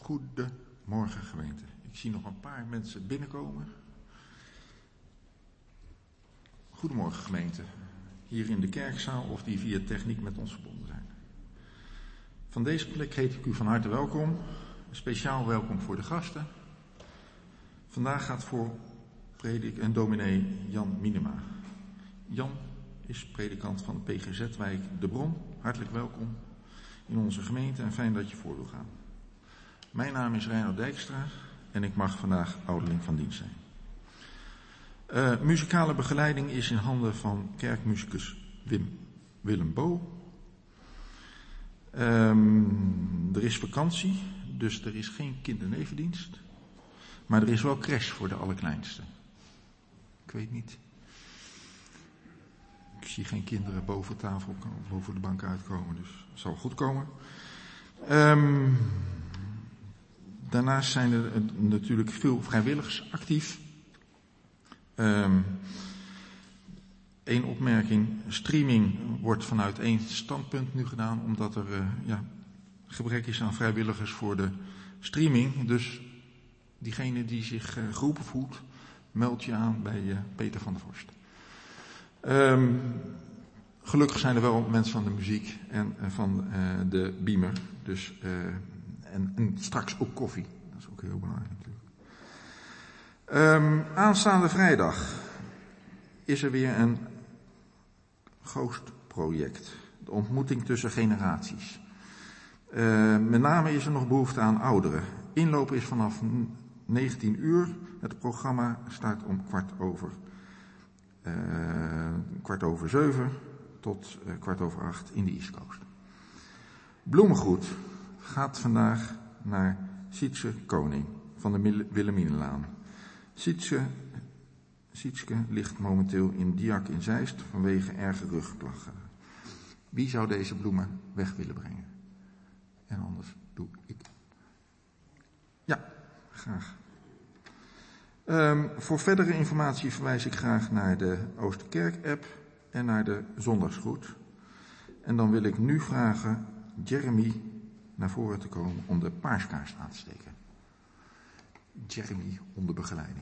Goedemorgen gemeente. Ik zie nog een paar mensen binnenkomen. Goedemorgen gemeente. Hier in de kerkzaal of die via techniek met ons verbonden zijn. Van deze plek heet ik u van harte welkom. Speciaal welkom voor de gasten. Vandaag gaat voor predik en dominee Jan Minema. Jan is predikant van de PGZ-wijk De Bron. Hartelijk welkom in onze gemeente en fijn dat je voor wil gaan. Mijn naam is Reinoud Dijkstra en ik mag vandaag ouderling van dienst zijn. Muzikale begeleiding is in handen van kerkmusicus Willem Bo. Er is vakantie, dus er is geen kindernevendienst. Maar er is wel crash voor de allerkleinste. Ik weet niet. Ik zie geen kinderen boven de tafel, boven de bank uitkomen, dus het zal goed komen. Daarnaast zijn er natuurlijk veel vrijwilligers actief. Eén opmerking, streaming wordt vanuit één standpunt nu gedaan, omdat er gebrek is aan vrijwilligers voor de streaming. Dus diegene die zich geroepen voelt, meld je aan bij Peter van der Vorst. Gelukkig zijn er wel mensen van de muziek en van de beamer. Dus, en straks ook koffie. Dat is ook heel belangrijk natuurlijk. Aanstaande vrijdag is er weer een Goostproject. De ontmoeting tussen generaties. Met name is er nog behoefte aan ouderen. Inloop is vanaf 19 uur. Het programma start om 6:15 tot 7:15 in de East Coast. Bloemengroet gaat vandaag naar Sietske Koning van de Wilhelminalaan. Sietske ligt momenteel in Diak in Zeist vanwege erge rugklachten. Wie zou deze bloemen weg willen brengen? En anders doe ik. Ja, graag. Voor verdere informatie verwijs ik graag naar de Oosterkerk-app en naar de Zondagsgroet. En dan wil ik nu vragen Jeremy naar voren te komen om de paaskaars aan te steken. Jeremy onder begeleiding.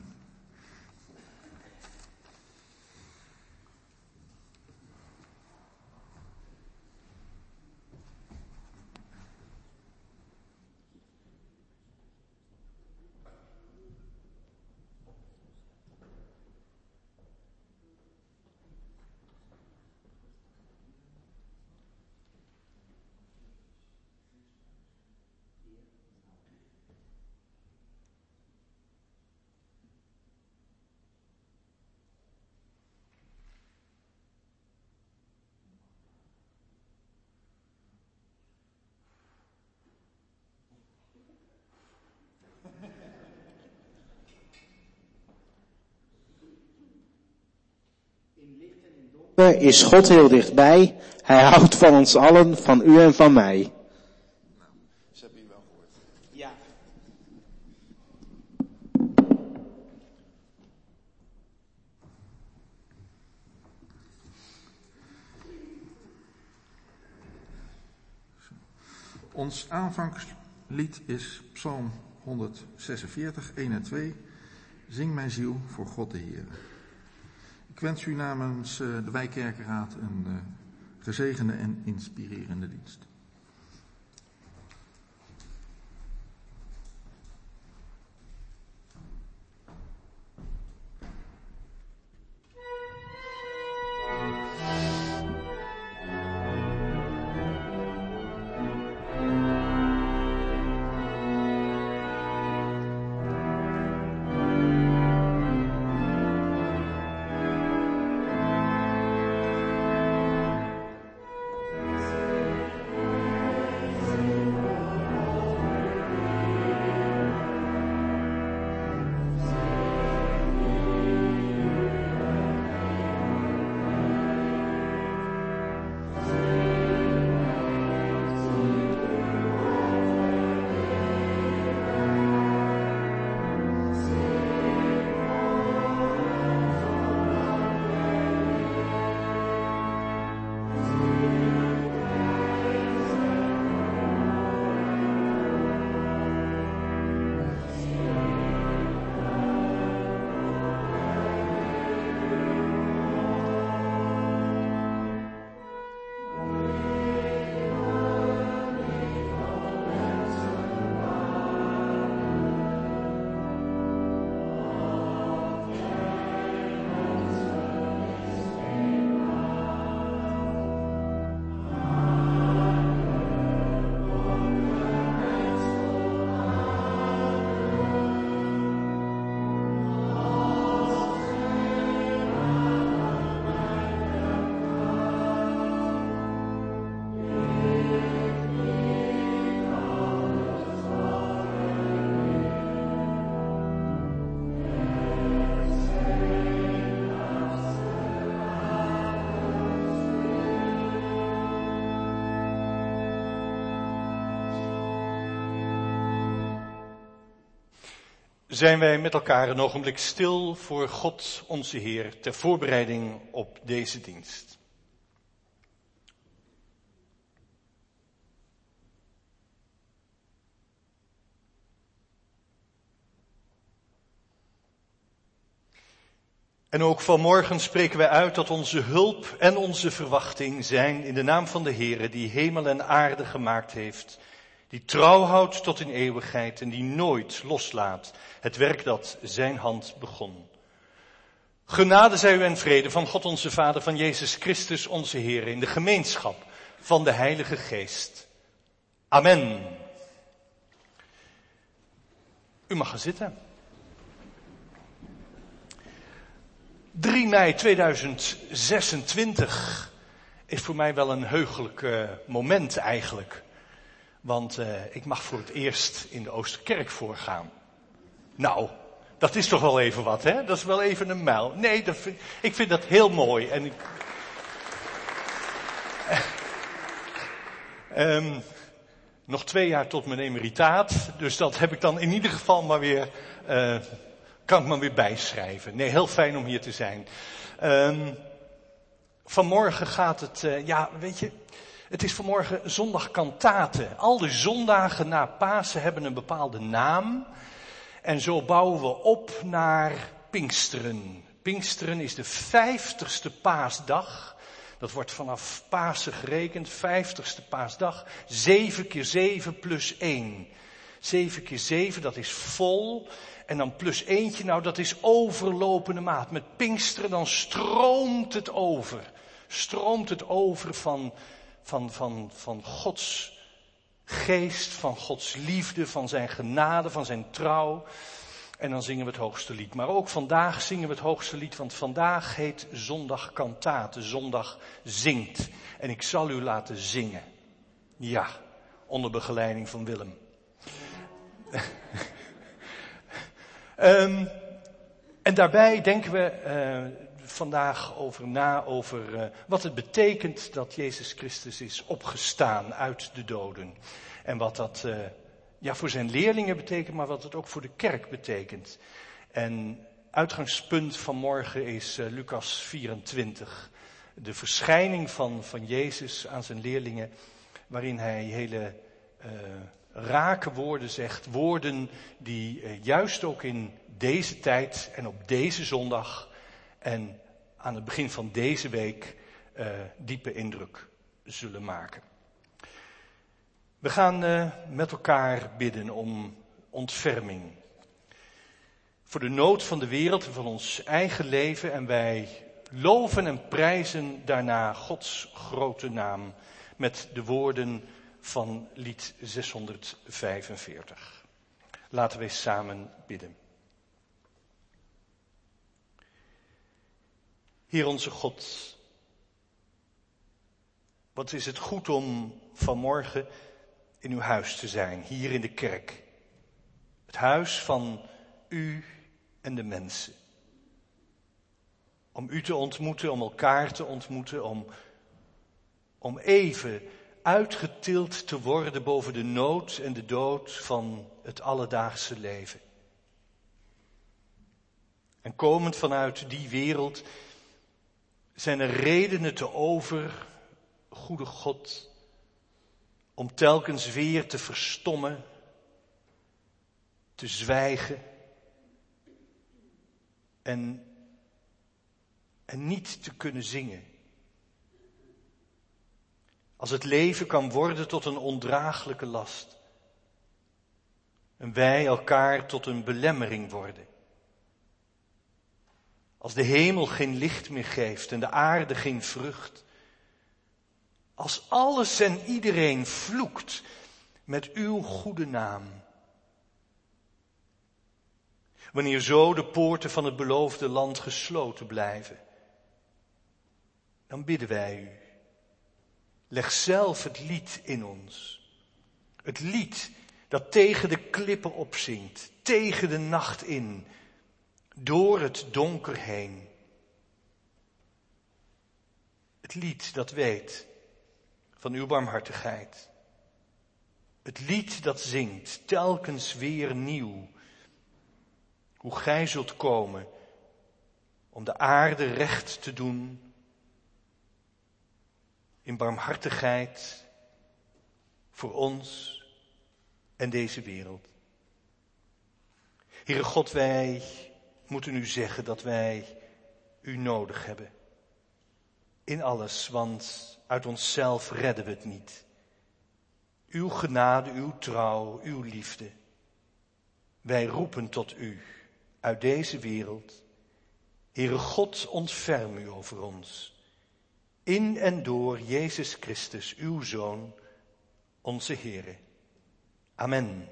Is God heel dichtbij. Hij houdt van ons allen, van u en van mij. Nou, ze hebben je wel gehoord. Ja. Ons aanvangslied is Psalm 146, 1 en 2. Zing mijn ziel voor God de Heer. Ik wens u namens de Wijkkerkenraad een gezegende en inspirerende dienst. zijn wij met elkaar een ogenblik stil voor God onze Heer ter voorbereiding op deze dienst. En ook vanmorgen spreken wij uit dat onze hulp en onze verwachting zijn in de naam van de Heere die hemel en aarde gemaakt heeft, die trouw houdt tot in eeuwigheid en die nooit loslaat het werk dat zijn hand begon. Genade zij u en vrede van God onze Vader, van Jezus Christus onze Heer, in de gemeenschap van de Heilige Geest. Amen. U mag gaan zitten. 3 mei 2026 is voor mij wel een heugelijk moment eigenlijk. Want ik mag voor het eerst in de Oosterkerk voorgaan. Nou, dat is toch wel even wat, hè? Dat is wel even een mijl. Nee, ik vind dat heel mooi. En nog 2 jaar tot mijn emeritaat. Dus dat heb ik dan in ieder geval maar weer, kan ik maar weer bijschrijven. Nee, heel fijn om hier te zijn. Vanmorgen gaat het, weet je, het is vanmorgen zondag kantate. Al de zondagen na Pasen hebben een bepaalde naam. En zo bouwen we op naar Pinksteren. Pinksteren is de 50ste paasdag. Dat wordt vanaf Pasen gerekend, 50ste paasdag. 7 keer 7 plus 1. 7 keer 7, dat is vol. En dan plus eentje, nou dat is overlopende maat. Met Pinksteren dan stroomt het over. Stroomt het over van Gods geest, van Gods liefde, van zijn genade, van zijn trouw. En dan zingen we het hoogste lied. Maar ook vandaag zingen we het hoogste lied, want vandaag heet zondag kantate. Zondag zingt. En ik zal u laten zingen. Ja, onder begeleiding van Willem. En daarbij denken we vandaag over wat het betekent dat Jezus Christus is opgestaan uit de doden. En wat dat voor zijn leerlingen betekent, maar wat het ook voor de kerk betekent. En uitgangspunt van morgen is Lucas 24. De verschijning van Jezus aan zijn leerlingen, waarin hij hele rake woorden zegt. Woorden die juist ook in deze tijd en op deze zondag en aan het begin van deze week diepe indruk zullen maken. We gaan met elkaar bidden om ontferming. Voor de nood van de wereld en van ons eigen leven. En wij loven en prijzen daarna Gods grote naam met de woorden van lied 645. Laten wij samen bidden. Heer onze God, wat is het goed om vanmorgen in uw huis te zijn, hier in de kerk. Het huis van u en de mensen. Om u te ontmoeten, om elkaar te ontmoeten, om even uitgetild te worden boven de nood en de dood van het alledaagse leven. En komend vanuit die wereld zijn er redenen te over, goede God, om telkens weer te verstommen, te zwijgen en niet te kunnen zingen. Als het leven kan worden tot een ondraaglijke last. En wij elkaar tot een belemmering worden. Als de hemel geen licht meer geeft en de aarde geen vrucht. Als alles en iedereen vloekt met uw goede naam. Wanneer zo de poorten van het beloofde land gesloten blijven. Dan bidden wij u. Leg zelf het lied in ons. Het lied dat tegen de klippen opzingt, tegen de nacht in, door het donker heen. Het lied dat weet van uw barmhartigheid. Het lied dat zingt telkens weer nieuw. Hoe gij zult komen om de aarde recht te doen in barmhartigheid voor ons en deze wereld. Heere God, wij moeten u zeggen dat wij u nodig hebben. In alles, want uit onszelf redden we het niet. Uw genade, uw trouw, uw liefde. Wij roepen tot u uit deze wereld. Heere God, ontferm u over ons. In en door Jezus Christus, uw Zoon, onze Heere. Amen.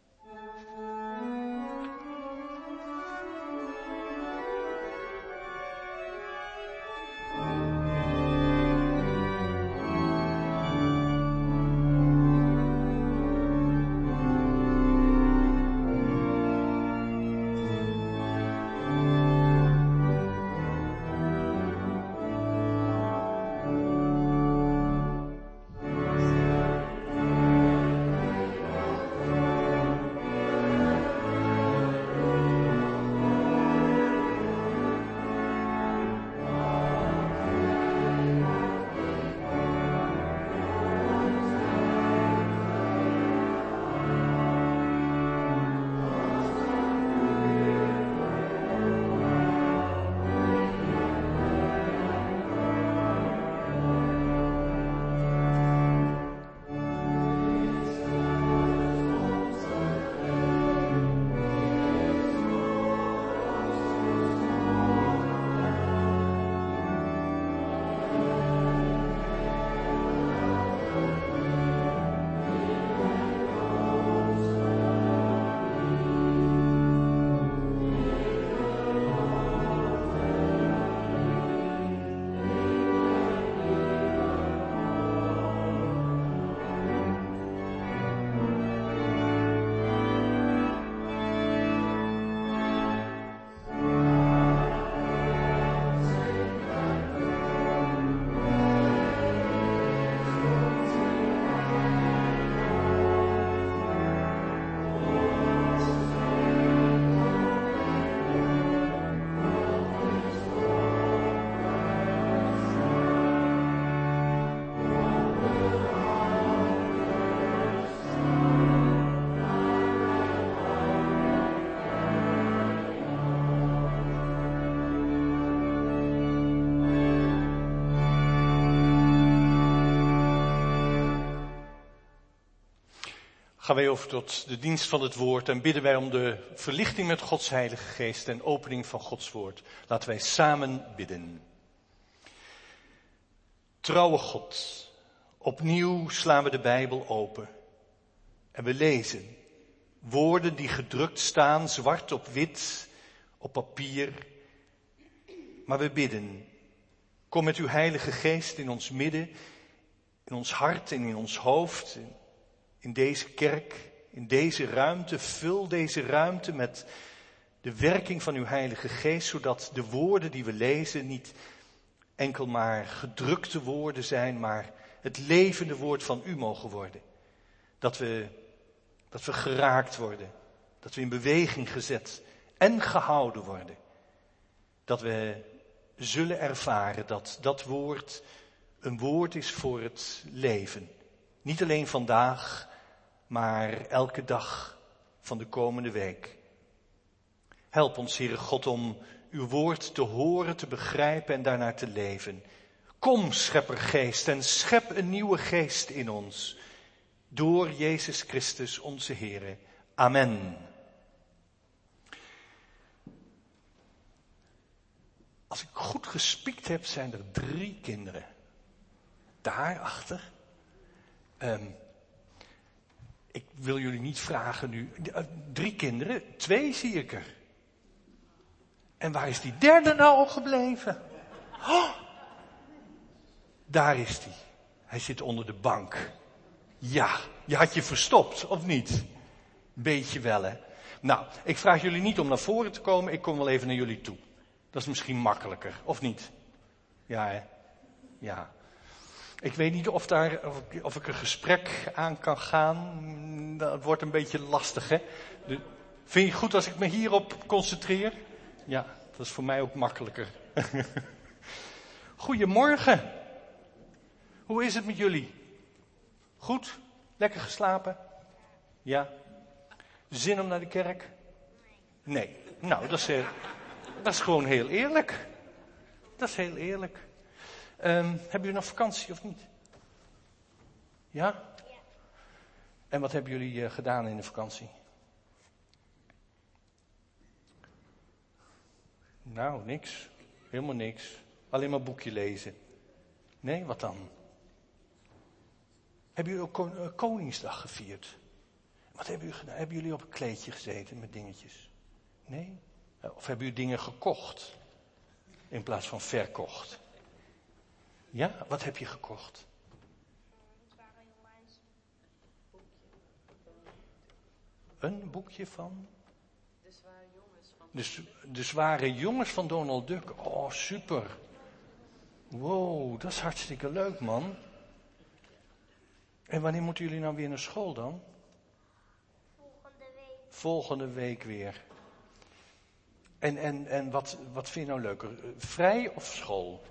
Gaan wij over tot de dienst van het woord en bidden wij om de verlichting met Gods Heilige Geest en opening van Gods woord. Laten wij samen bidden. Trouwe God, opnieuw slaan we de Bijbel open en we lezen woorden die gedrukt staan, zwart op wit, op papier. Maar we bidden, kom met uw Heilige Geest in ons midden, in ons hart en in ons hoofd, in deze kerk, in deze ruimte. Vul deze ruimte met de werking van uw Heilige Geest, zodat de woorden die we lezen niet enkel maar gedrukte woorden zijn, maar het levende woord van u mogen worden. Dat we geraakt worden, dat we in beweging gezet en gehouden worden. Dat we zullen ervaren dat dat woord een woord is voor het leven. Niet alleen vandaag, maar elke dag van de komende week. Help ons, Heere God, om uw woord te horen, te begrijpen en daarnaar te leven. Kom, Scheppergeest, en schep een nieuwe geest in ons. Door Jezus Christus, onze Heere. Amen. Als ik goed gespiekt heb, zijn er 3 kinderen. Daarachter. Ik wil jullie niet vragen nu. 3 kinderen, 2 zie ik er. En waar is die derde nou al gebleven? Oh, daar is hij. Hij zit onder de bank. Ja, je had je verstopt, of niet? Beetje wel, hè? Nou, ik vraag jullie niet om naar voren te komen. Ik kom wel even naar jullie toe. Dat is misschien makkelijker, of niet? Ja, hè? Ja. Ik weet niet of ik een gesprek aan kan gaan. Dat wordt een beetje lastig, hè? Vind je het goed als ik me hierop concentreer? Ja, dat is voor mij ook makkelijker. Goedemorgen. Hoe is het met jullie? Goed? Lekker geslapen? Ja? Zin om naar de kerk? Nee. Nou, dat is gewoon heel eerlijk. Dat is heel eerlijk. Hebben jullie nog vakantie of niet? Ja? En wat hebben jullie gedaan in de vakantie? Nou, niks. Helemaal niks. Alleen maar boekje lezen. Nee, wat dan? Hebben jullie ook Koningsdag gevierd? Wat hebben jullie gedaan? Hebben jullie op een kleedje gezeten met dingetjes? Nee? Of hebben jullie dingen gekocht? In plaats van verkocht? Ja? Wat heb je gekocht? Een boekje van? De zware jongens van Donald Duck. Oh, super. Wow, dat is hartstikke leuk, man. En wanneer moeten jullie nou weer naar school dan? Volgende week weer. En wat vind je nou leuker? Vrij of school?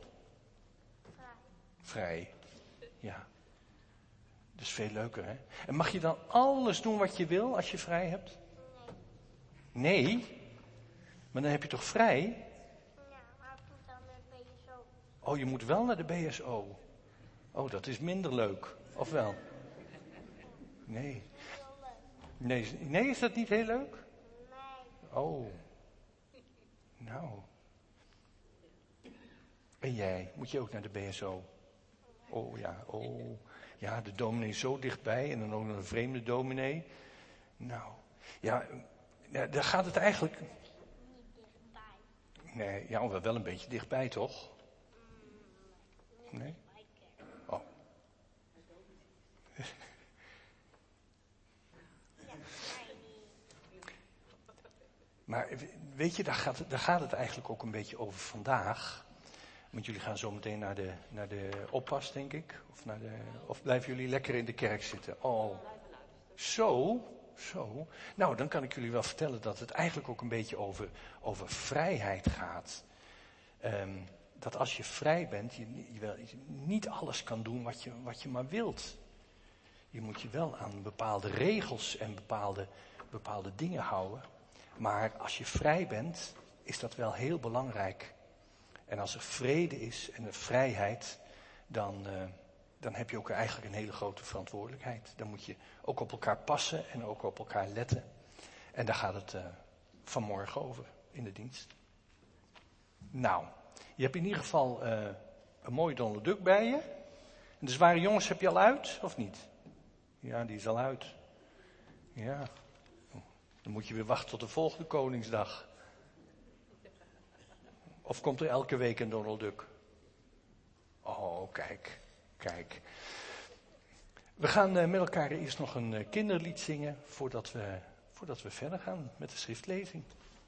Vrij. Ja. Dat is veel leuker, hè? En mag je dan alles doen wat je wil als je vrij hebt? Nee? Maar dan heb je toch vrij? Ja, maar ik moet dan naar de BSO. Oh, je moet wel naar de BSO. Oh, dat is minder leuk. Of wel? Nee. Nee, is dat niet heel leuk? Nee. Oh. Nou. En jij? Moet je ook naar de BSO? Oh ja, oh. Ja, de dominee is zo dichtbij en dan ook nog een vreemde dominee. Nou. Ja, daar gaat het eigenlijk... Niet dichtbij. Nee, ja, wel een beetje dichtbij, toch? Nee? Oh. Maar weet je, daar gaat het eigenlijk ook een beetje over vandaag. Want jullie gaan zo meteen naar de oppas, denk ik. Of blijven jullie lekker in de kerk zitten? Oh, zo. Nou, dan kan ik jullie wel vertellen dat het eigenlijk ook een beetje over vrijheid gaat. Dat als je vrij bent, je niet alles kan doen wat je maar wilt. Je moet je wel aan bepaalde regels en bepaalde dingen houden. Maar als je vrij bent, is dat wel heel belangrijk. En als er vrede is en er vrijheid, dan heb je ook eigenlijk een hele grote verantwoordelijkheid. Dan moet je ook op elkaar passen en ook op elkaar letten. En daar gaat het vanmorgen over in de dienst. Nou, je hebt in ieder geval een mooie Donald Duck bij je. En de zware jongens heb je al uit, of niet? Ja, die is al uit. Ja. Dan moet je weer wachten tot de volgende Koningsdag. Of komt er elke week een Donald Duck? Oh, kijk. We gaan met elkaar eerst nog een kinderlied zingen voordat we verder gaan met de schriftlezing.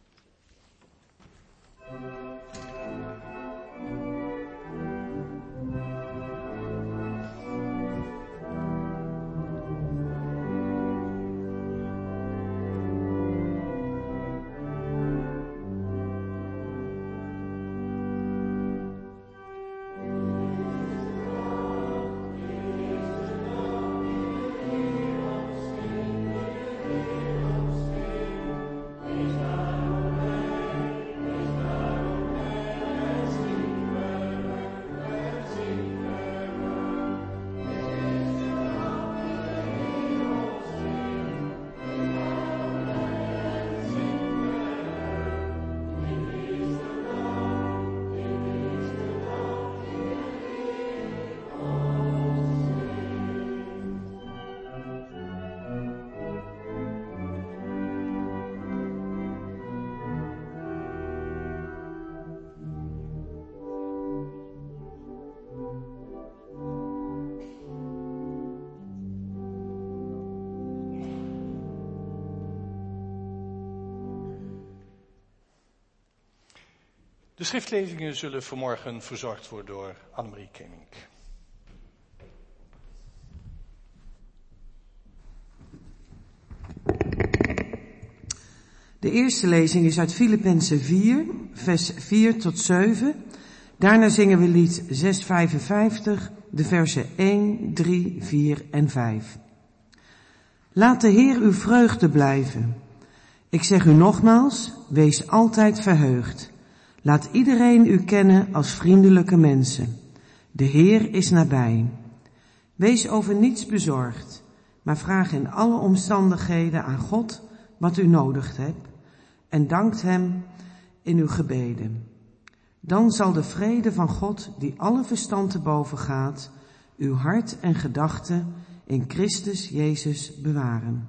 De schriftlezingen zullen vanmorgen verzorgd worden door Annemarie Kemink. De eerste lezing is uit Filippenzen 4, vers 4 tot 7. Daarna zingen we lied 655, de versen 1, 3, 4 en 5. Laat de Heer uw vreugde blijven. Ik zeg u nogmaals, wees altijd verheugd. Laat iedereen u kennen als vriendelijke mensen. De Heer is nabij. Wees over niets bezorgd, maar vraag in alle omstandigheden aan God wat u nodig hebt en dankt Hem in uw gebeden. Dan zal de vrede van God, die alle verstand te boven gaat, uw hart en gedachten in Christus Jezus bewaren.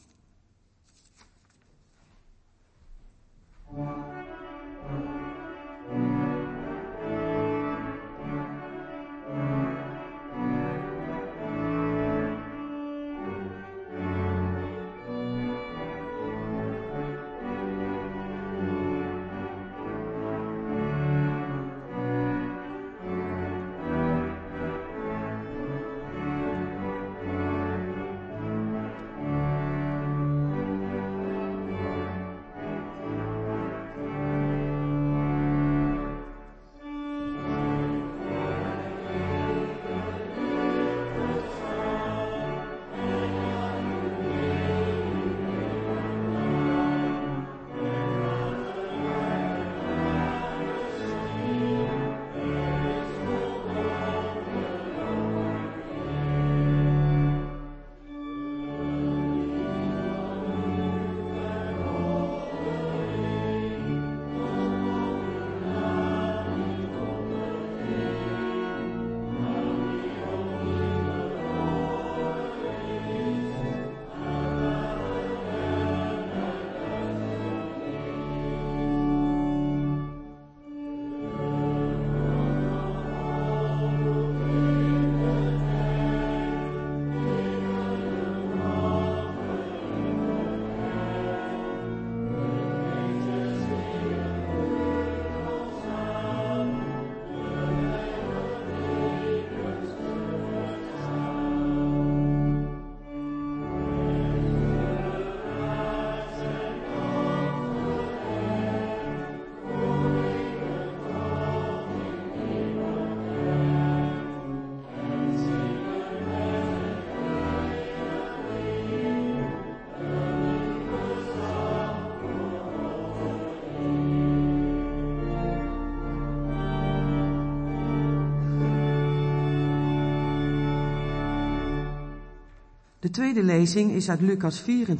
De tweede lezing is uit Lucas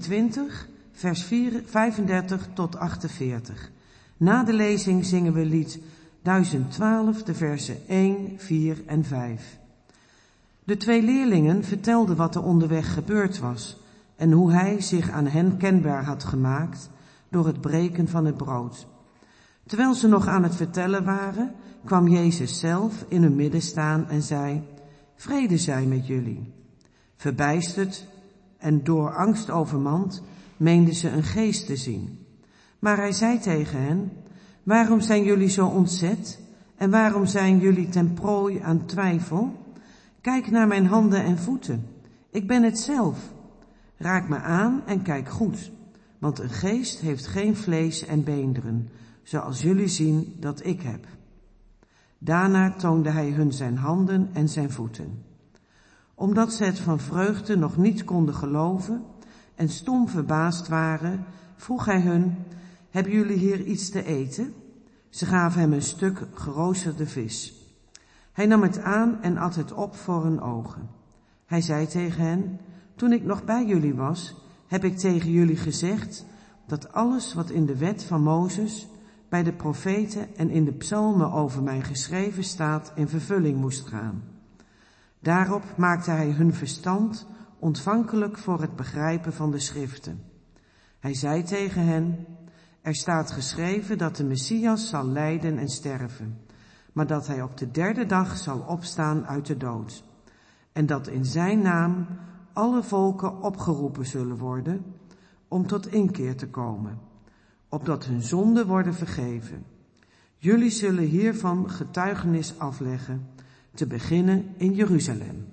24, vers 35 tot 48. Na de lezing zingen we lied 1012, de versen 1, 4 en 5. De twee leerlingen vertelden wat er onderweg gebeurd was en hoe hij zich aan hen kenbaar had gemaakt door het breken van het brood. Terwijl ze nog aan het vertellen waren, kwam Jezus zelf in hun midden staan en zei: Vrede zij met jullie. Verbijsterd en door angst overmand, meenden ze een geest te zien. Maar hij zei tegen hen: Waarom zijn jullie zo ontzet? En waarom zijn jullie ten prooi aan twijfel? Kijk naar mijn handen en voeten. Ik ben het zelf. Raak me aan en kijk goed. Want een geest heeft geen vlees en beenderen, zoals jullie zien dat ik heb. Daarna toonde hij hun zijn handen en zijn voeten. Omdat ze het van vreugde nog niet konden geloven en stom verbaasd waren, vroeg hij hun: Hebben jullie hier iets te eten? Ze gaven hem een stuk geroosterde vis. Hij nam het aan en at het op voor hun ogen. Hij zei tegen hen: Toen ik nog bij jullie was, heb ik tegen jullie gezegd dat alles wat in de wet van Mozes, bij de profeten en in de psalmen over mij geschreven staat, in vervulling moest gaan. Daarop maakte hij hun verstand ontvankelijk voor het begrijpen van de schriften. Hij zei tegen hen: Er staat geschreven dat de Messias zal lijden en sterven, maar dat hij op de derde dag zal opstaan uit de dood. En dat in zijn naam alle volken opgeroepen zullen worden om tot inkeer te komen, opdat hun zonden worden vergeven. Jullie zullen hiervan getuigenis afleggen, te beginnen in Jeruzalem.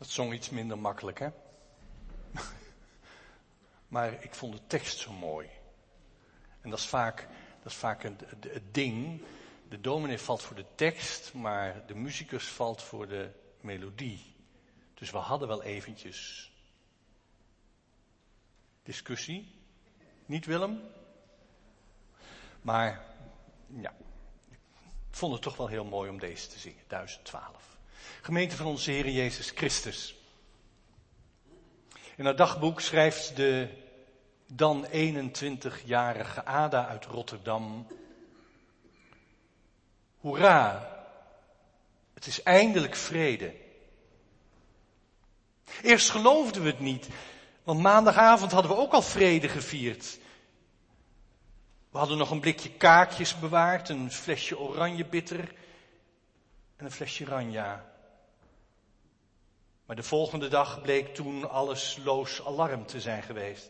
Dat zong iets minder makkelijk, hè? Maar ik vond de tekst zo mooi. En dat is vaak het ding. De dominee valt voor de tekst, maar de muzikus valt voor de melodie. Dus we hadden wel eventjes discussie. Niet, Willem? Maar ja, ik vond het toch wel heel mooi om deze te zingen. 1012. Gemeente van onze Heer Jezus Christus. In haar dagboek schrijft de dan 21-jarige Ada uit Rotterdam: Hoera, het is eindelijk vrede. Eerst geloofden we het niet, want maandagavond hadden we ook al vrede gevierd. We hadden nog een blikje kaakjes bewaard, een flesje oranjebitter en een flesje ranja. Maar de volgende dag bleek toen alles loos alarm te zijn geweest.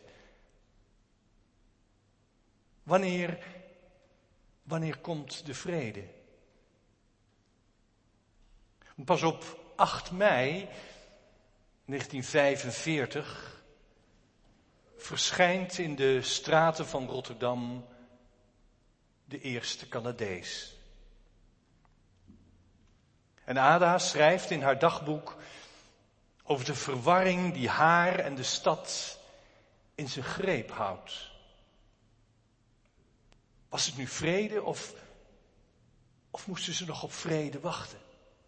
Wanneer komt de vrede? Pas op 8 mei 1945 verschijnt in de straten van Rotterdam de eerste Canadees. En Ada schrijft in haar dagboek over de verwarring die haar en de stad in zijn greep houdt. Was het nu vrede of moesten ze nog op vrede wachten?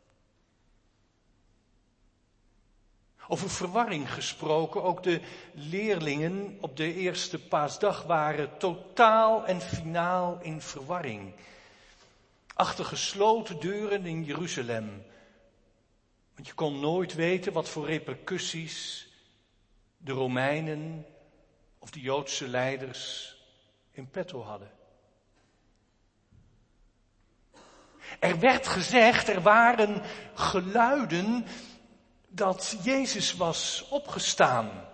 Over verwarring gesproken, ook de leerlingen op de eerste paasdag waren totaal en finaal in verwarring. Achter gesloten deuren in Jeruzalem. Want je kon nooit weten wat voor repercussies de Romeinen of de Joodse leiders in petto hadden. Er werd gezegd, er waren geluiden dat Jezus was opgestaan.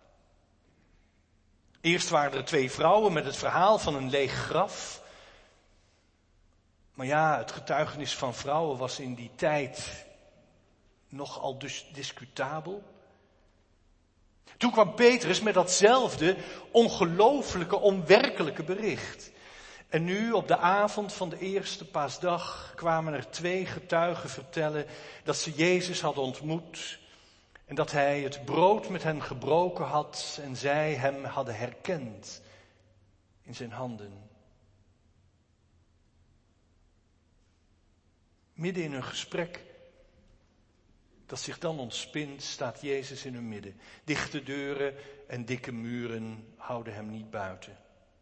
Eerst waren er 2 vrouwen met het verhaal van een leeg graf. Maar ja, het getuigenis van vrouwen was in die tijd nogal dus discutabel. Toen kwam Petrus met datzelfde ongelooflijke, onwerkelijke bericht. En nu, op de avond van de eerste paasdag, kwamen er 2 getuigen vertellen dat ze Jezus hadden ontmoet en dat hij het brood met hen gebroken had en zij hem hadden herkend in zijn handen. Midden in een gesprek dat zich dan ontspint, staat Jezus in hun midden. Dichte deuren en dikke muren houden hem niet buiten.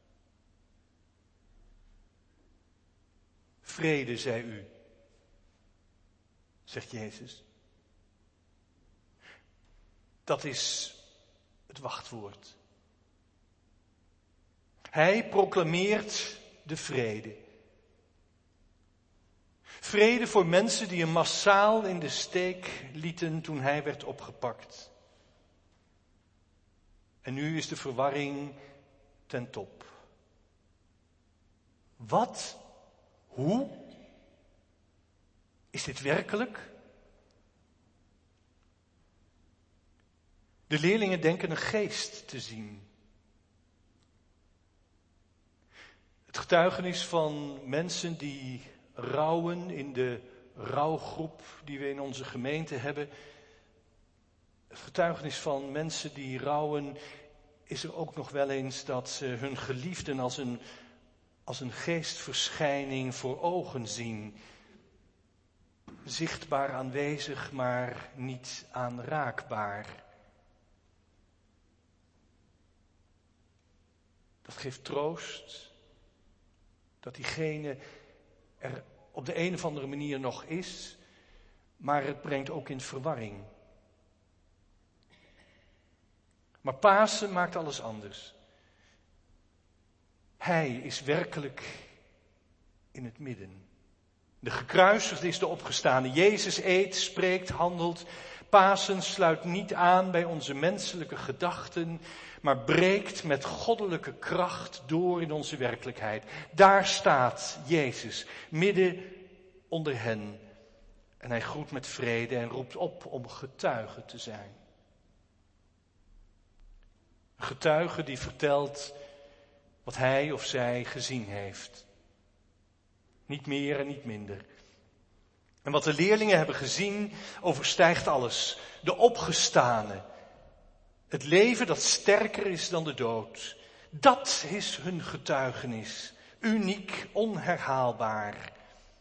Vrede, zei u, zegt Jezus. Dat is het wachtwoord. Hij proclameert de vrede. Vrede voor mensen die hem massaal in de steek lieten toen hij werd opgepakt. En nu is de verwarring ten top. Wat? Hoe? Is dit werkelijk? De leerlingen denken een geest te zien. Het getuigenis van mensen die rouwen in de rouwgroep die we in onze gemeente hebben. Het getuigenis van mensen die rouwen is er ook nog wel eens dat ze hun geliefden als een geestverschijning voor ogen zien. Zichtbaar aanwezig, maar niet aanraakbaar. Dat geeft troost dat diegene er op de een of andere manier nog is, maar het brengt ook in verwarring. Maar Pasen maakt alles anders. Hij is werkelijk in het midden. De gekruisigde is de opgestane. Jezus eet, spreekt, handelt. Pasen sluit niet aan bij onze menselijke gedachten, maar breekt met goddelijke kracht door in onze werkelijkheid. Daar staat Jezus, midden onder hen. En hij groet met vrede en roept op om getuige te zijn. Een getuige die vertelt wat hij of zij gezien heeft. Niet meer en niet minder. En wat de leerlingen hebben gezien overstijgt alles. De opgestane. Het leven dat sterker is dan de dood. Dat is hun getuigenis. Uniek, onherhaalbaar.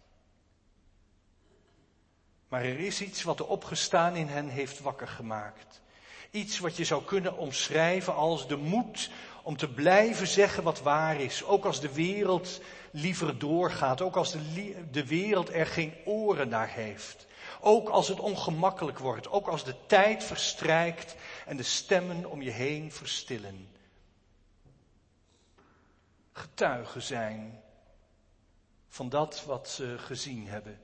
Maar er is iets wat de opgestaan in hen heeft wakker gemaakt. Iets wat je zou kunnen omschrijven als de moed om te blijven zeggen wat waar is. Ook als de wereld liever doorgaat. Ook als de wereld er geen oren naar heeft. Ook als het ongemakkelijk wordt. Ook als de tijd verstrijkt en de stemmen om je heen verstillen. Getuigen zijn van dat wat ze gezien hebben.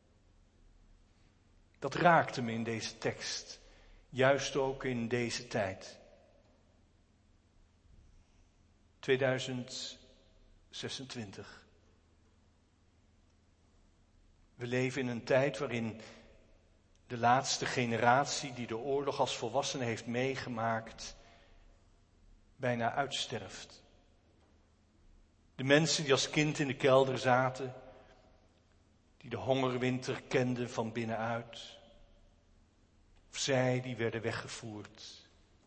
Dat raakte me in deze tekst. Juist ook in deze tijd. 2026. We leven in een tijd waarin de laatste generatie die de oorlog als volwassene heeft meegemaakt, bijna uitsterft. De mensen die als kind in de kelder zaten, die de hongerwinter kenden van binnenuit. Of zij die werden weggevoerd.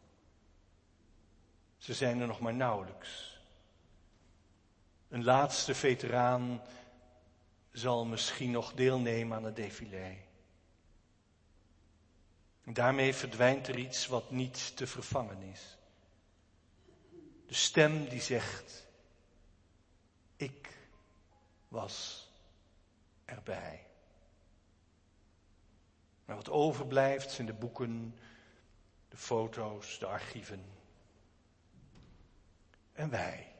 Ze zijn er nog maar nauwelijks. Een laatste veteraan zal misschien nog deelnemen aan het défilé. En daarmee verdwijnt er iets wat niet te vervangen is. De stem die zegt, ik was erbij. Maar wat overblijft zijn de boeken, de foto's, de archieven. En wij.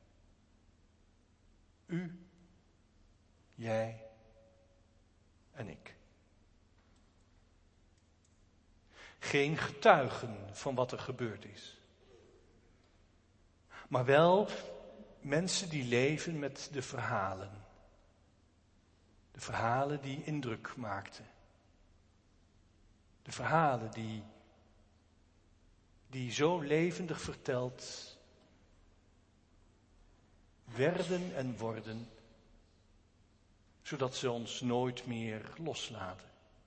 U, jij en ik. Geen getuigen van wat er gebeurd is. Maar wel mensen die leven met de verhalen. De verhalen die indruk maakten. De verhalen die zo levendig verteld werden en worden, zodat ze ons nooit meer loslaten.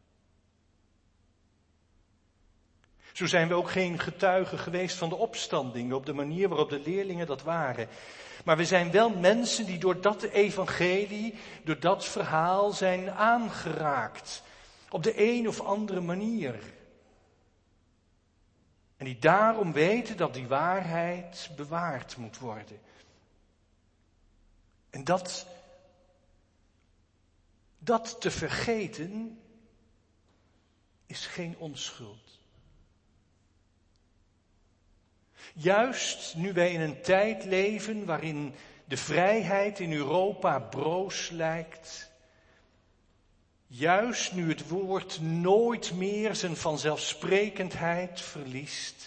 Zo zijn we ook geen getuigen geweest van de opstanding op de manier waarop de leerlingen dat waren. Maar we zijn wel mensen die door dat evangelie, door dat verhaal zijn aangeraakt. Op de een of andere manier. En die daarom weten dat die waarheid bewaard moet worden. En dat te vergeten is geen onschuld. Juist nu wij in een tijd leven waarin de vrijheid in Europa broos lijkt. Juist nu het woord nooit meer zijn vanzelfsprekendheid verliest.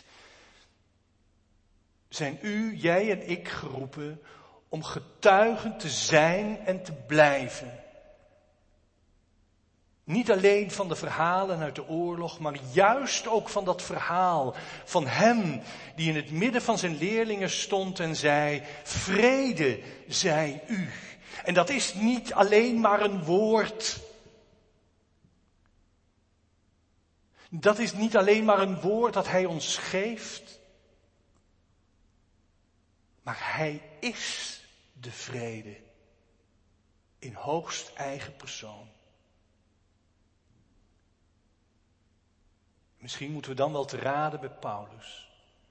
Zijn u, jij en ik geroepen om getuigen te zijn en te blijven. Niet alleen van de verhalen uit de oorlog, maar juist ook van dat verhaal van hem die in het midden van zijn leerlingen stond en zei, vrede zij u. En dat is niet alleen maar een woord. Dat is niet alleen maar een woord dat hij ons geeft. Maar hij is de vrede in hoogst eigen persoon. Misschien moeten we dan wel te raden bij Paulus.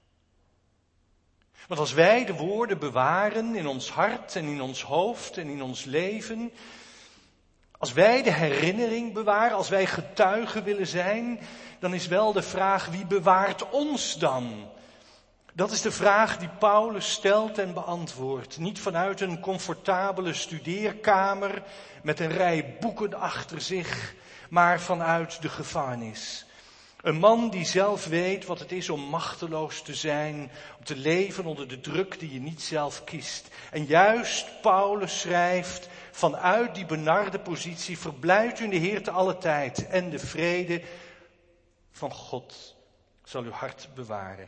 Want als wij de woorden bewaren in ons hart en in ons hoofd en in ons leven, als wij de herinnering bewaren, als wij getuigen willen zijn, dan is wel de vraag, wie bewaart ons dan? Dat is de vraag die Paulus stelt en beantwoordt. Niet vanuit een comfortabele studeerkamer met een rij boeken achter zich, maar vanuit de gevangenis. Een man die zelf weet wat het is om machteloos te zijn, om te leven onder de druk die je niet zelf kiest. En juist Paulus schrijft, vanuit die benarde positie, verblijft u in de Heer te alle tijd en de vrede van God zal uw hart bewaren.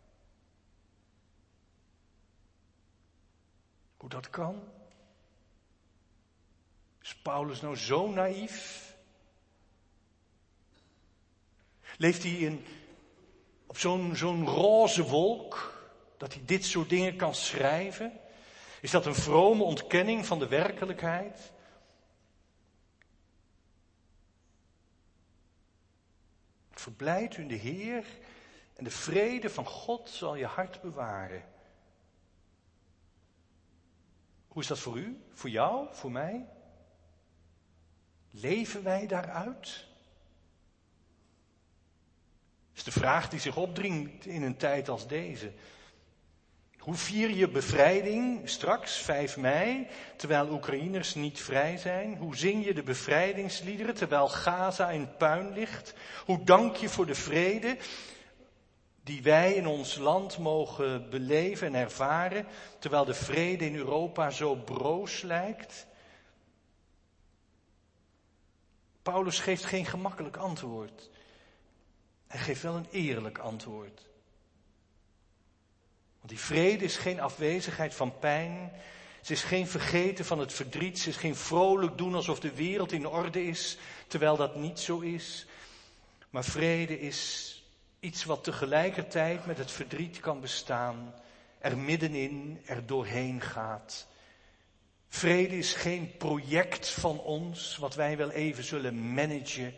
Hoe dat kan? Is Paulus nou zo naïef? Leeft hij op zo'n roze wolk, dat hij dit soort dingen kan schrijven? Is dat een vrome ontkenning van de werkelijkheid? Verblijd u in de Heer en de vrede van God zal je hart bewaren. Hoe is dat voor u, voor jou, voor mij? Leven wij daaruit? Dat is de vraag die zich opdringt in een tijd als deze. Hoe vier je bevrijding straks, 5 mei, terwijl Oekraïners niet vrij zijn? Hoe zing je de bevrijdingsliederen terwijl Gaza in puin ligt? Hoe dank je voor de vrede die wij in ons land mogen beleven en ervaren, terwijl de vrede in Europa zo broos lijkt? Paulus geeft geen gemakkelijk antwoord. Hij geeft wel een eerlijk antwoord. Want die vrede is geen afwezigheid van pijn. Ze is geen vergeten van het verdriet. Ze is geen vrolijk doen alsof de wereld in orde is, terwijl dat niet zo is. Maar vrede is iets wat tegelijkertijd met het verdriet kan bestaan. Er middenin, er doorheen gaat. Vrede is geen project van ons, wat wij wel even zullen managen.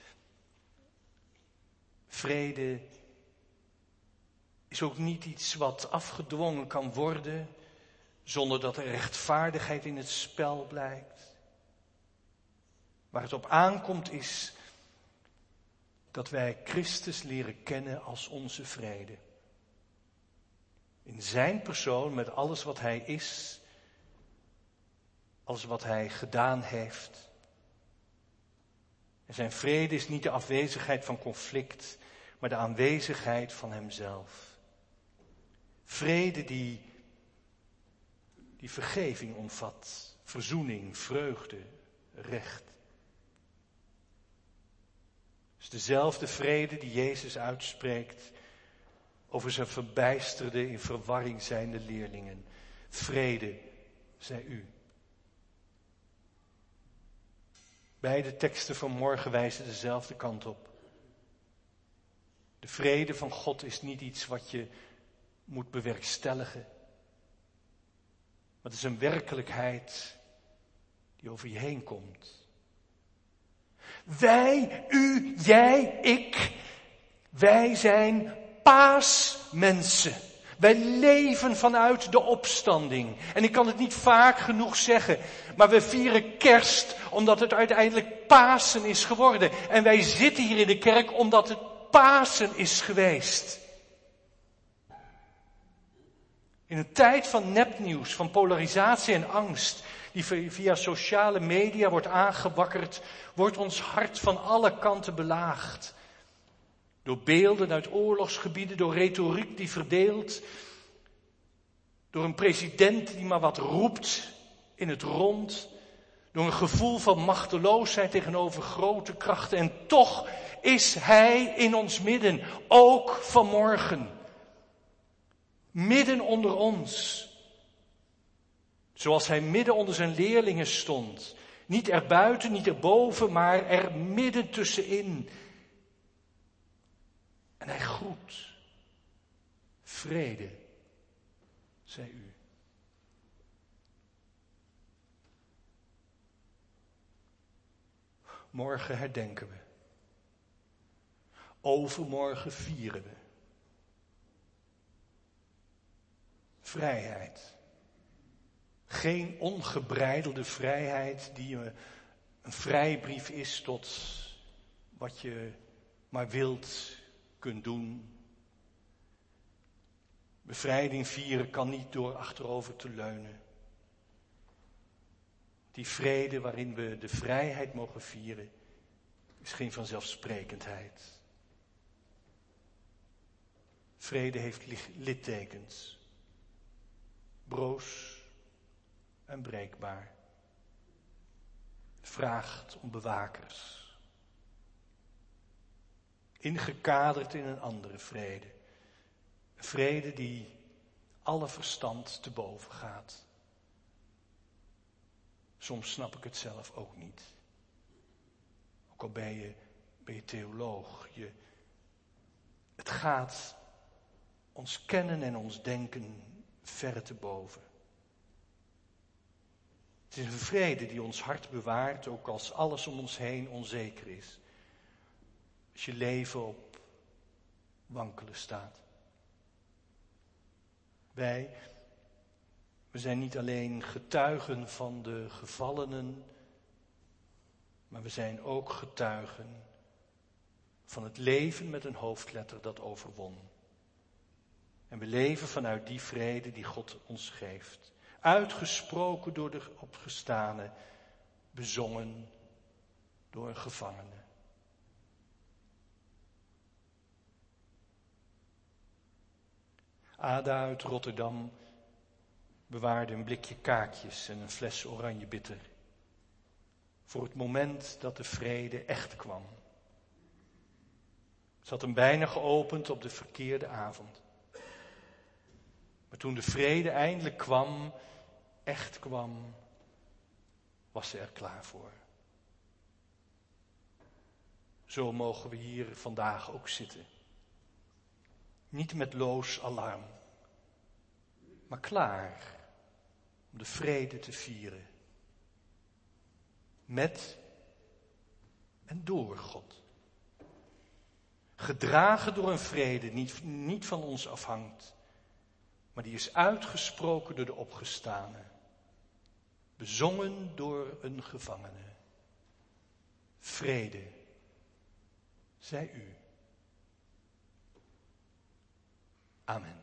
Vrede is ook niet iets wat afgedwongen kan worden, zonder dat er rechtvaardigheid in het spel blijkt. Waar het op aankomt is dat wij Christus leren kennen als onze vrede. In zijn persoon, met alles wat hij is, alles wat hij gedaan heeft. En zijn vrede is niet de afwezigheid van conflict, maar de aanwezigheid van hemzelf. Vrede die vergeving omvat, verzoening, vreugde, recht. Het is dezelfde vrede die Jezus uitspreekt over zijn verbijsterde, in verwarring zijnde leerlingen. Vrede, zij u. Beide teksten van morgen wijzen dezelfde kant op. De vrede van God is niet iets wat je moet bewerkstelligen. Maar het is een werkelijkheid die over je heen komt. Wij, u, jij, ik, wij zijn paasmensen. Wij leven vanuit de opstanding. En ik kan het niet vaak genoeg zeggen, maar we vieren kerst omdat het uiteindelijk Pasen is geworden. En wij zitten hier in de kerk omdat het Pasen is geweest. In een tijd van nepnieuws, van polarisatie en angst, die via sociale media wordt aangewakkerd, wordt ons hart van alle kanten belaagd. Door beelden uit oorlogsgebieden, door retoriek die verdeelt, door een president die maar wat roept in het rond, door een gevoel van machteloosheid tegenover grote krachten. En toch is hij in ons midden, ook vanmorgen. Midden onder ons. Zoals hij midden onder zijn leerlingen stond. Niet erbuiten, niet erboven, maar er midden tussenin. En hij groet. Vrede, zij u. Morgen herdenken we. Overmorgen vieren we. Vrijheid. Geen ongebreidelde vrijheid die een vrijbrief is tot wat je maar wilt, kunt doen. Bevrijding vieren kan niet door achterover te leunen. Die vrede waarin we de vrijheid mogen vieren is geen vanzelfsprekendheid. Vrede heeft littekens. Broos en breekbaar. Vraagt om bewakers. Ingekaderd in een andere vrede. Een vrede die alle verstand te boven gaat. Soms snap ik het zelf ook niet. Ook al ben je theoloog. Het gaat ons kennen en ons denken verre te boven. Het is een vrede die ons hart bewaart, ook als alles om ons heen onzeker is. Als je leven op wankelen staat. We zijn niet alleen getuigen van de gevallenen, maar we zijn ook getuigen van het leven met een hoofdletter dat overwon. En we leven vanuit die vrede die God ons geeft. Uitgesproken door de opgestane, bezongen door een gevangene. Ada uit Rotterdam bewaarde een blikje kaakjes en een fles oranje bitter. Voor het moment dat de vrede echt kwam. Ze had hem bijna geopend op de verkeerde avond. Maar toen de vrede eindelijk kwam, echt kwam, was ze er klaar voor. Zo mogen we hier vandaag ook zitten. Niet met loos alarm, maar klaar om de vrede te vieren. Met en door God. Gedragen door een vrede die niet van ons afhangt, maar die is uitgesproken door de opgestane. Bezongen door een gevangene. Vrede, zij u. Amen.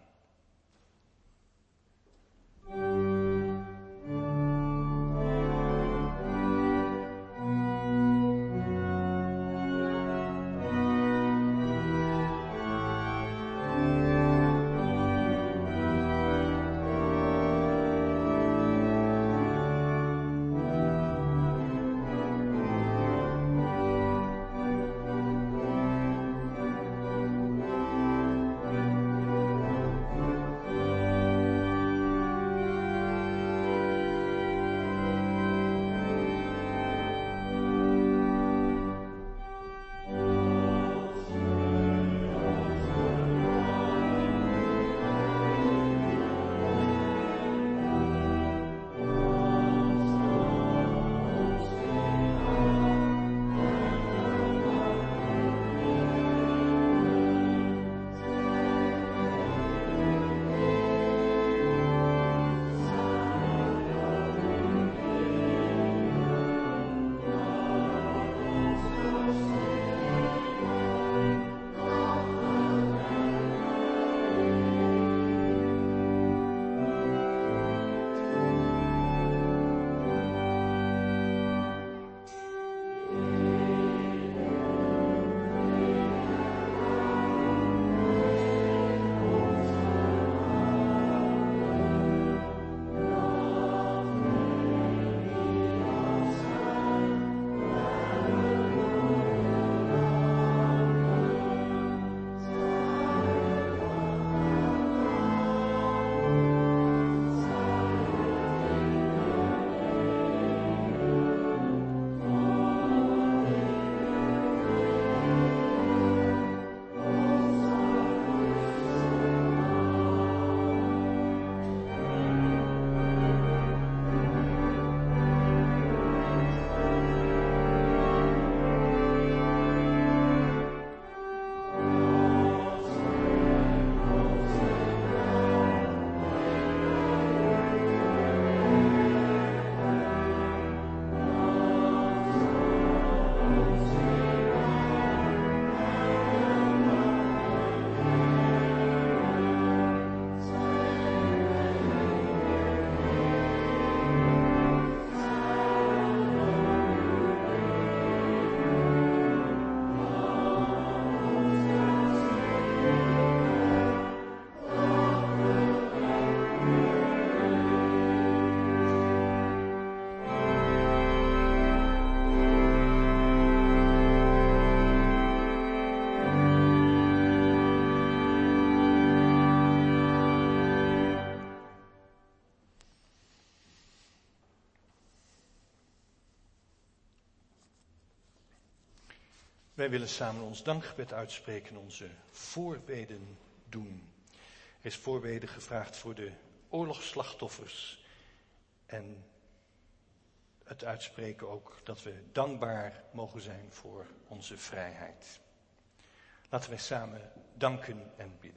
Wij willen samen ons dankgebed uitspreken, onze voorbeden doen. Er is voorbeden gevraagd voor de oorlogsslachtoffers en het uitspreken ook dat we dankbaar mogen zijn voor onze vrijheid. Laten wij samen danken en bidden.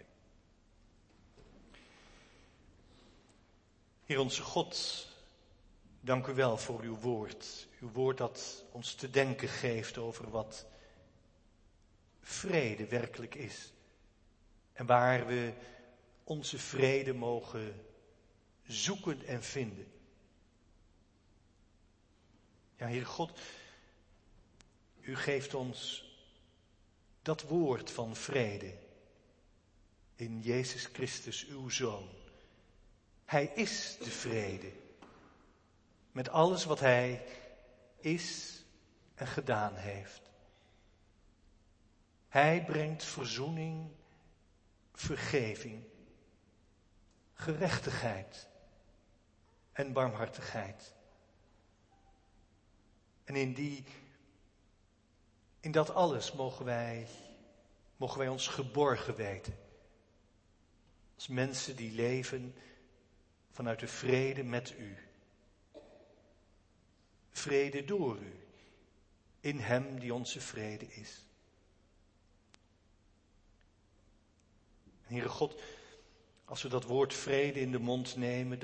Heer onze God, dank u wel voor uw woord. Uw woord dat ons te denken geeft over wat vrede werkelijk is. En waar we onze vrede mogen zoeken en vinden. Ja, Heer God, u geeft ons dat woord van vrede in Jezus Christus, uw Zoon. Hij is de vrede. Met alles wat hij is en gedaan heeft. Hij brengt verzoening, vergeving, gerechtigheid en barmhartigheid. En in dat alles mogen wij ons geborgen weten. Als mensen die leven vanuit de vrede met u. Vrede door u. In hem die onze vrede is. En Heere God, als we dat woord vrede in de mond nemen,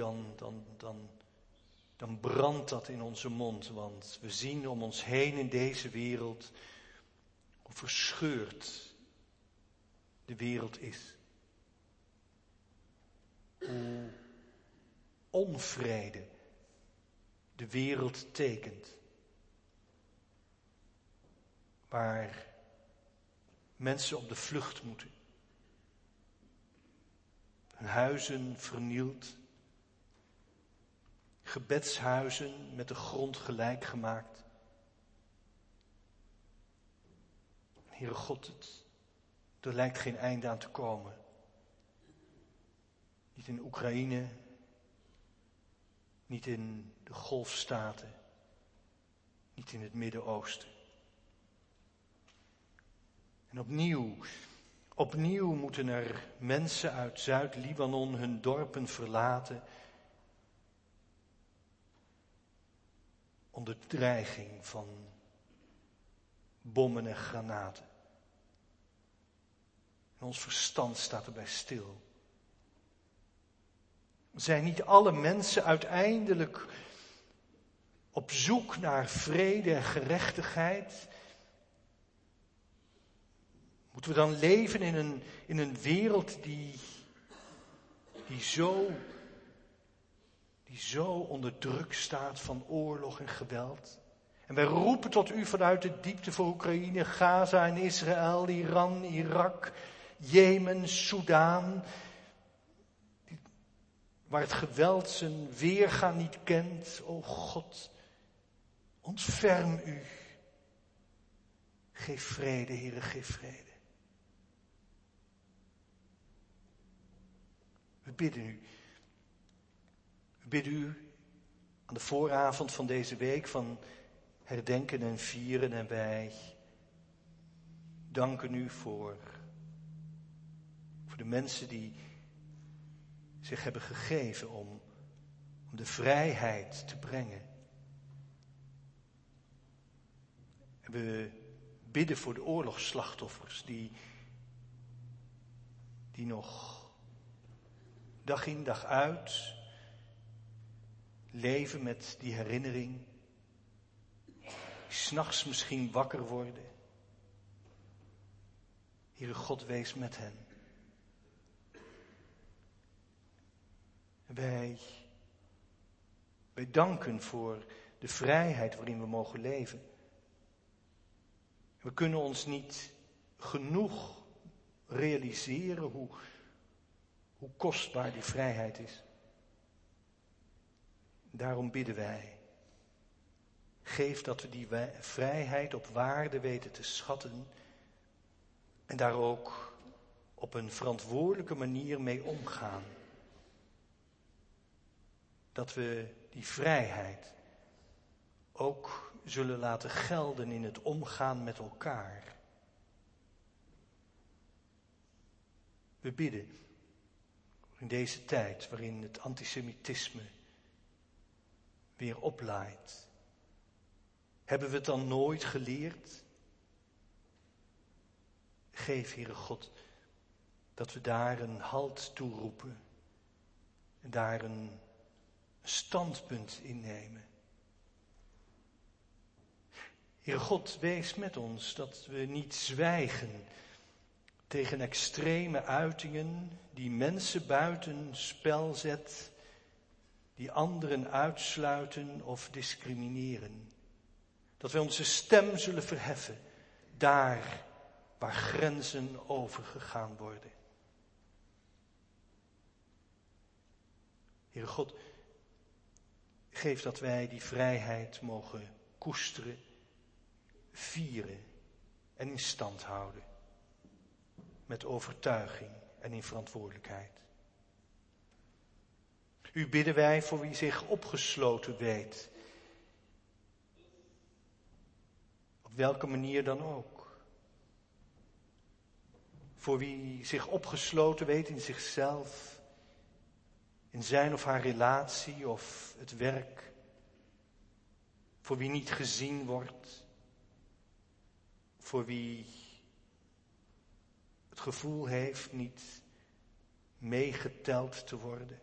dan brandt dat in onze mond. Want we zien om ons heen in deze wereld hoe verscheurd de wereld is. Hoe onvrede de wereld tekent. Waar mensen op de vlucht moeten. Hun huizen vernield. Gebedshuizen met de grond gelijk gemaakt. Heere God, er lijkt geen einde aan te komen. Niet in Oekraïne, niet in de Golfstaten, niet in het Midden-Oosten. En opnieuw moeten er mensen uit Zuid-Libanon hun dorpen verlaten onder dreiging van bommen en granaten. En ons verstand staat erbij stil. Zijn niet alle mensen uiteindelijk op zoek naar vrede en gerechtigheid? Moeten we dan leven in een wereld die zo onder druk staat van oorlog en geweld? En wij roepen tot u vanuit de diepte voor Oekraïne, Gaza en Israël, Iran, Irak, Jemen, Soudaan, waar het geweld zijn weerga niet kent. O God, ontferm u. Geef vrede, Heere, geef vrede. We bidden u aan de vooravond van deze week van herdenken en vieren. En wij danken u voor de mensen die zich hebben gegeven om de vrijheid te brengen. En we bidden voor de oorlogsslachtoffers die nog dag in dag uit leven met die herinnering. Die 's nachts misschien wakker worden. Heere God, wees met hen. Wij danken voor de vrijheid waarin we mogen leven. We kunnen ons niet genoeg realiseren hoe kostbaar die vrijheid is. Daarom bidden wij. Geef dat we die vrijheid op waarde weten te schatten. En daar ook op een verantwoordelijke manier mee omgaan. Dat we die vrijheid ook zullen laten gelden in het omgaan met elkaar. We bidden in deze tijd waarin het antisemitisme weer oplaait. Hebben we het dan nooit geleerd? Geef, Heere God, dat we daar een halt toe roepen en daar een standpunt innemen. Heere God, wees met ons dat we niet zwijgen tegen extreme uitingen die mensen buiten spel zet, die anderen uitsluiten of discrimineren. Dat wij onze stem zullen verheffen daar waar grenzen overgegaan worden. Heere God, geef dat wij die vrijheid mogen koesteren, vieren en in stand houden. Met overtuiging en in verantwoordelijkheid. U bidden wij voor wie zich opgesloten weet. Op welke manier dan ook. Voor wie zich opgesloten weet in zichzelf, in zijn of haar relatie of het werk. Voor wie niet gezien wordt. Voor wie het gevoel heeft niet meegeteld te worden.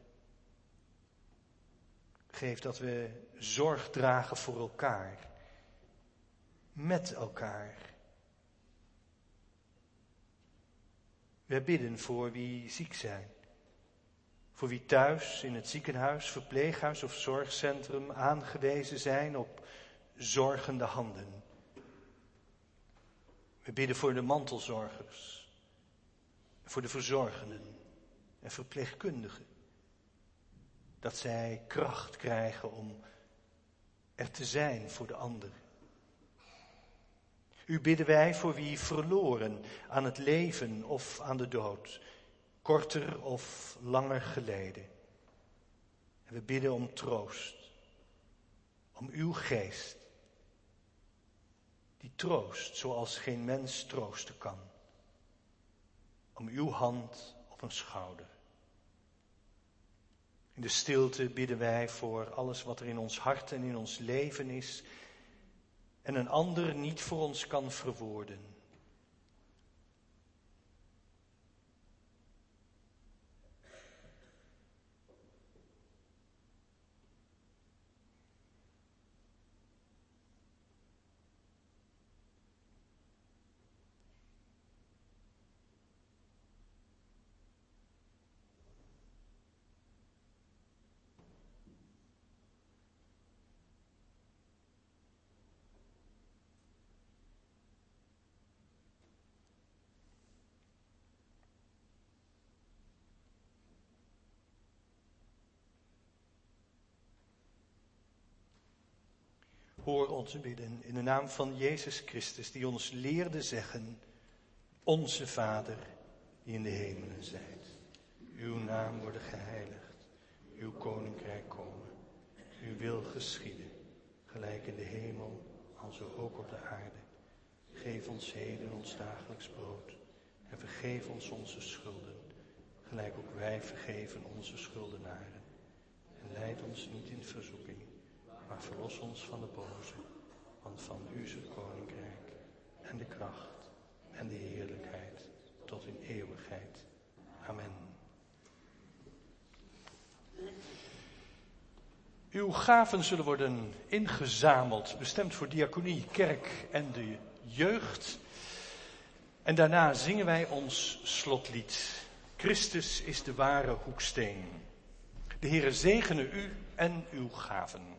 Geef dat we zorg dragen voor elkaar. Met elkaar. We bidden voor wie ziek zijn. Voor wie thuis, in het ziekenhuis, verpleeghuis of zorgcentrum aangewezen zijn op zorgende handen. We bidden voor de mantelzorgers. Voor de verzorgenden en verpleegkundigen. Dat zij kracht krijgen om er te zijn voor de ander. U bidden wij voor wie verloren aan het leven of aan de dood. Korter of langer geleden. En we bidden om troost. Om uw geest. Die troost zoals geen mens troosten kan. Om uw hand op een schouder. In de stilte bidden wij voor alles wat er in ons hart en in ons leven is en een ander niet voor ons kan verwoorden. Hoor onze bidden in de naam van Jezus Christus, die ons leerde zeggen, onze Vader, die in de hemelen zijt. Uw naam worden geheiligd, uw koninkrijk komen, uw wil geschieden, gelijk in de hemel, alzo ook op de aarde. Geef ons heden ons dagelijks brood en vergeef ons onze schulden, gelijk ook wij vergeven onze schuldenaren. En leid ons niet in verzoeking, maar verlos ons van de boze, want van u is het koninkrijk en de kracht en de heerlijkheid tot in eeuwigheid. Amen. Uw gaven zullen worden ingezameld, bestemd voor diaconie, kerk en de jeugd. En daarna zingen wij ons slotlied. Christus is de ware hoeksteen. De Heere zegene u en uw gaven.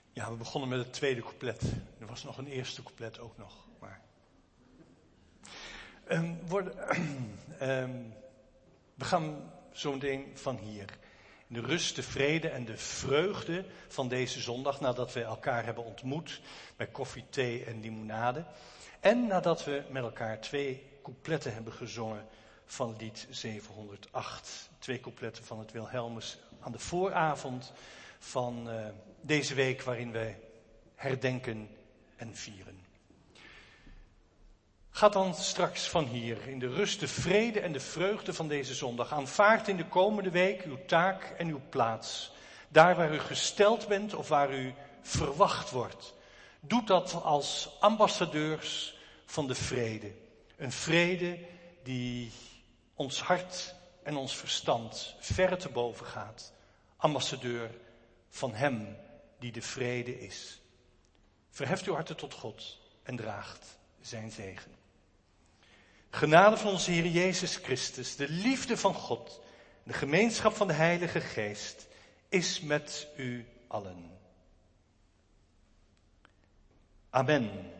Ja, we begonnen met het tweede couplet. Er was nog een eerste couplet ook nog. Maar... we gaan zo meteen van hier. In de rust, de vrede en de vreugde van deze zondag. Nadat we elkaar hebben ontmoet bij koffie, thee en limonade. En nadat we met elkaar 2 coupletten hebben gezongen van lied 708. 2 coupletten van het Wilhelmus aan de vooravond van deze week waarin wij herdenken en vieren. Ga dan straks van hier in de rust, de vrede en de vreugde van deze zondag. Aanvaard in de komende week uw taak en uw plaats. Daar waar u gesteld bent of waar u verwacht wordt. Doe dat als ambassadeurs van de vrede. Een vrede die ons hart en ons verstand verre te boven gaat. Ambassadeur van Hem die de vrede is. Verheft uw harten tot God en draagt zijn zegen. Genade van onze Heer Jezus Christus, de liefde van God, de gemeenschap van de Heilige Geest is met u allen. Amen.